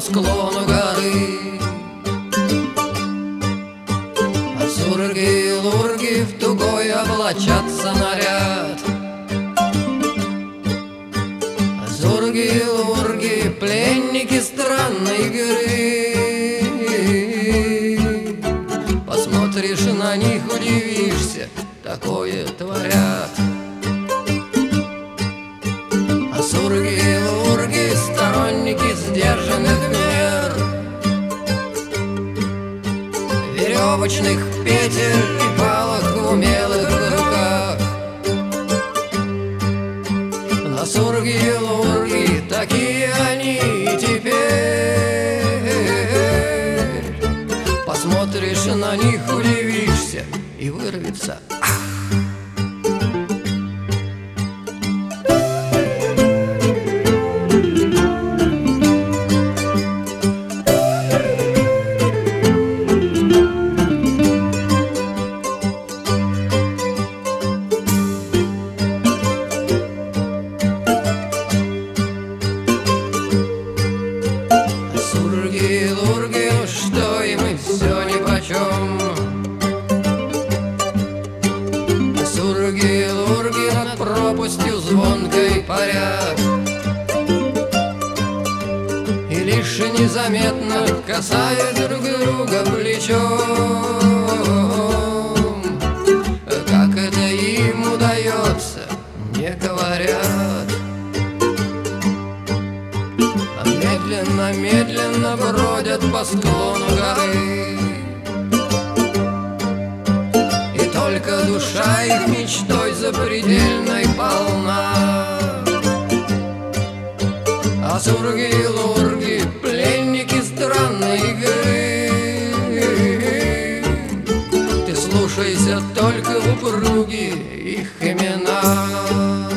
склону горы. Сурги и лурги в тугой облачатся наряд. Сурги и лурги, пленники странной игры. Посмотришь на них, удивишься, такое творят. А сурги и лурги, сторонники сдержанных мер, веревочных петель и палок в умелых руках. А сурги и лурги, такие они и теперь. Посмотришь на них, удивишься, и вырвется ах! Сурги и лурги, ну что им и все нипочем. Сурги и лурги над пропастью звонкой парят, и лишь незаметно касаясь друг друга плечом. Как это им удается, не говорят. Медленно, медленно бродят по склону горы, и только душа их мечтой запредельной полна. А сурги и лурги, пленники странной игры, ты слушайся только в упруги их имена.